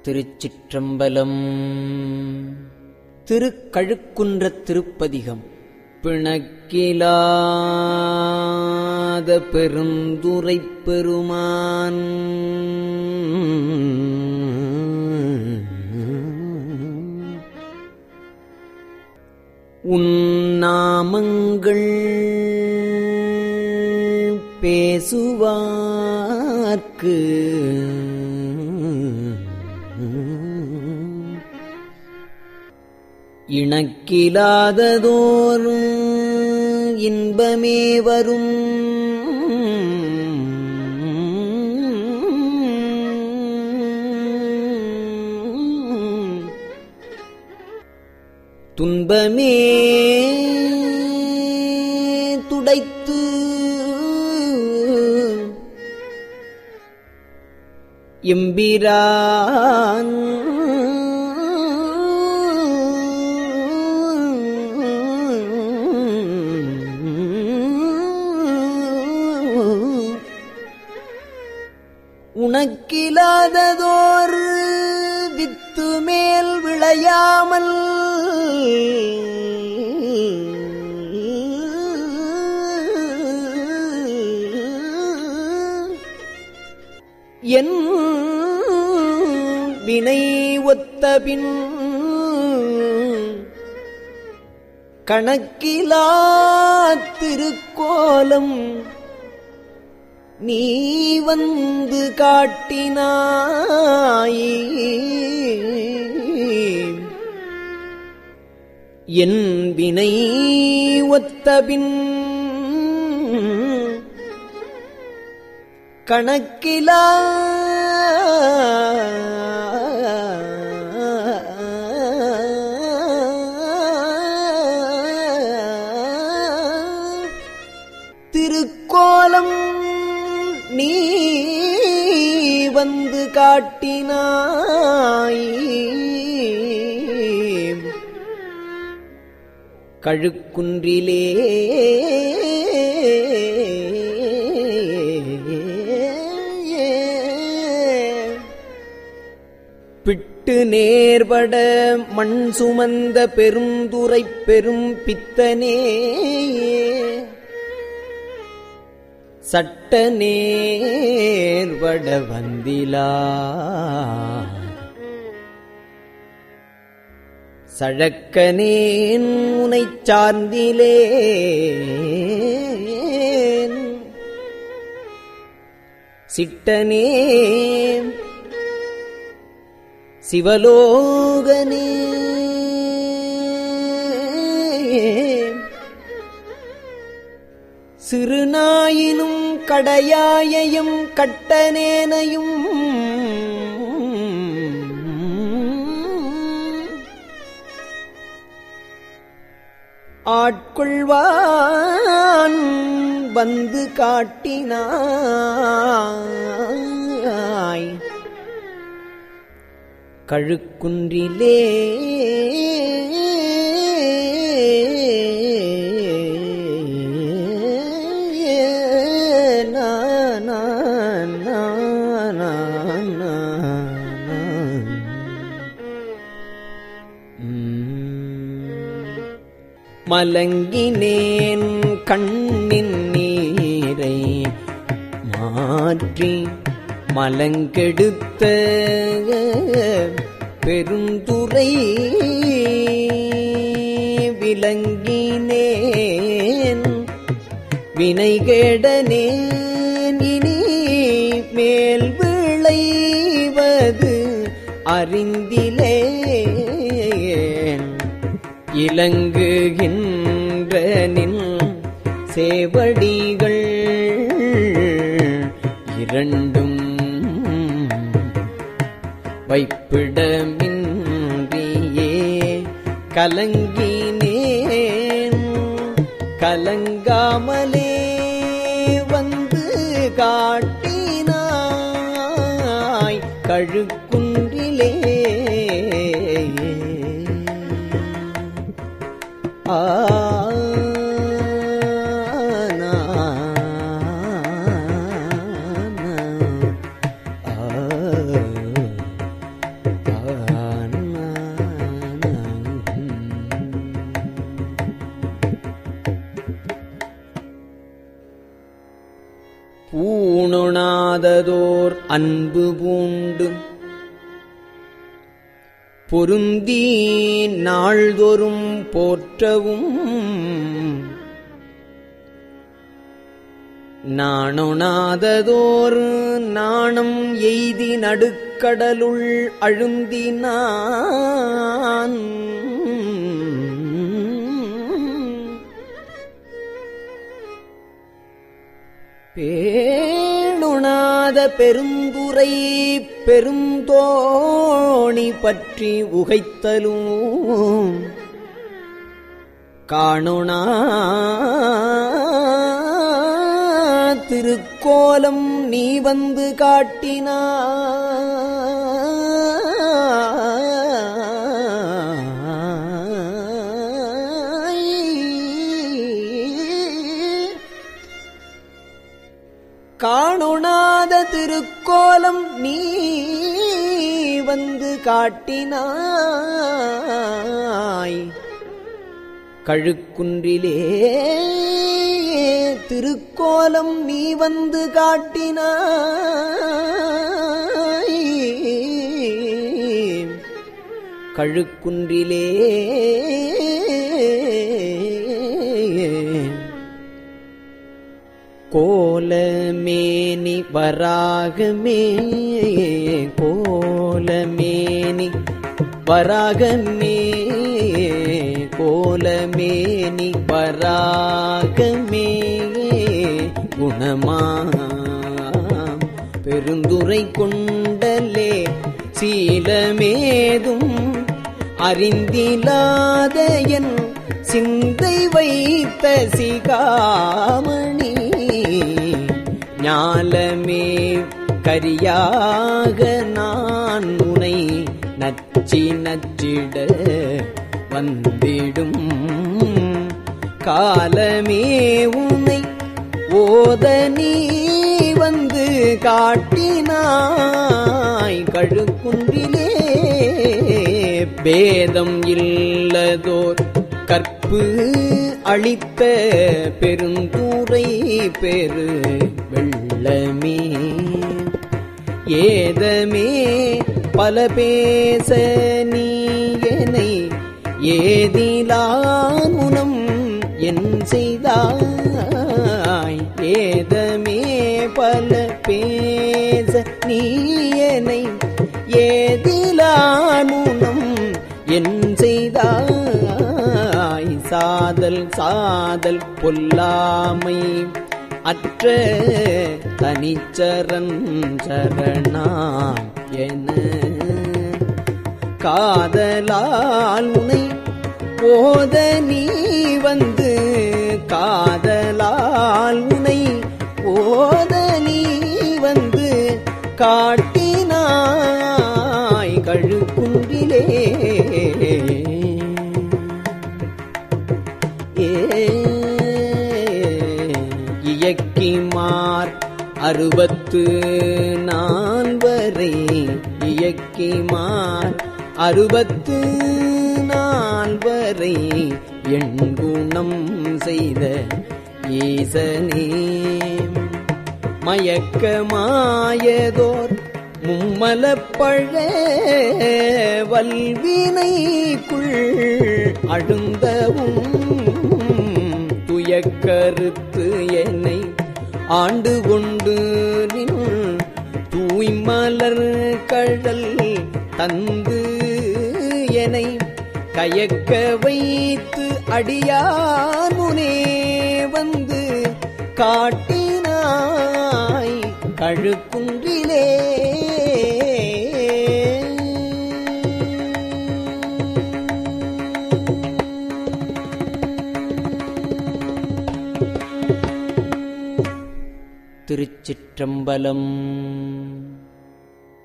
திருச்சிற்றம்பலம். திருக்கழுக்குன்றத் திருப்பதிகம். பிணக்கிலாத பெருந்துரைப் பெருமான் உன் நாமங்கள் பேசுவார்க்கு இணக்கிலாததோறும் இன்பமே வரும். துன்பமே துடைத்து எம்பிரான் உனக்கிலாததோர் வித்து மேல் விளையாமல் என் வினை ஒத்தபின் கணக்கிலா திருக்கோலம் நீ வந்து காட்டினாய். என் வினை ஒத்தபின் கணக்கிலா திருக்கோலம் நீ வந்து காட்டினாய். கழுக்குன்றிலே பிட்டு நேர்பட மண் சுமந்த பெருந்துரைப் பெரும் பித்தனே சட்ட நேர்வட வந்திலா சழக்கனேன் உனைச் சார்ந்திலேன் சிட்டனே சிவலோகனே சிறுநாயினும் கடையாயையும் கட்டனேனையும் ஆட்கொள்வான் வந்து காட்டினாய். கழுக்குன்றிலே மலங்கினேன் கண்ணின் நீரை மாற்றி மலங்கெடுத்த பெருந்துரை விலங்கினேன் வினைகேடனேன் இனி மேல் விளைவது அறிந்திலேன். இலங்குகின்ற நின் சேவடிகள் இரண்டும் வைப்பிடமின்றியே கலங்கினேன். கலங்காமலே வந்து காட்டினாய். கழுக்குன்றிலே காணொணாததோர் அன்பு பூண்டு பொருந்தி நாள்தோறும் போற்றவும் நாணொணாததோர் நாணம் எய்தி நடுக்கடலுள் அழுந்தினான் பேணுணாத பெருந்துரை பெருந்தோணி பற்றி உகைத்தலும் காணொணா திருக்கோலம் நீ வந்து காட்டினாய் காணொணாத திருக்கோலம் நீ வந்து காட்டினாய் கழுக்குன்றிலே திருக்கோலம் நீ வந்து காட்டினாய் கழுக்குன்றிலே கோலமேனி வராகமே கோலமேனி வராகமே கோலமேனி வராகமே குணமாம் பெருந்துரை கொண்டலே சீலமேதும் அறிந்திலாத என் சிந்தை வைத்த சிகாமணி ஞாலமே கரியாக நான் உனை நச்சி நச்சிட வந்திடும் காலமே உன்னை ஓத நீ வந்து காட்டினாய் கழுக்குன்றிலே பேதம் இல்லதோர் கற்பு அளித்த பெருந்தூரை பெரு வெள்ளமே ஏதமே பல பேச நீயனை ஏதிலானுனம் என் செய்தாய் ஏதமே பல பேச நீயனை ஏதிலானுனம் என் செய்தாய் சாதல் சாதல் பொல்லாமை அற்ற தனிச்சரன் சரணாம் என காதலால் உனை ஓத நீ வந்து காதலால் உனை ஓத நீ வந்து காட்டினாய் கழுக்குன்றிலே இயக்கிமார் 64 இயக்கிமார் 64 எண்குணம் செய்த ஈசனே மயக்கமாயதோர் மும்மலப்பழ வல்வினைக்குள் அழுந்தவும் துயக்கருத்து என்னை ஆண்டு கொண்டு நின் தூய்மலர் கழல் தந்து என்னை கயக்க வைத்து அடியாமுனே வந்து காட்டினாய் கழுக்குன்றிலே திருச்சிற்றம்பலம்.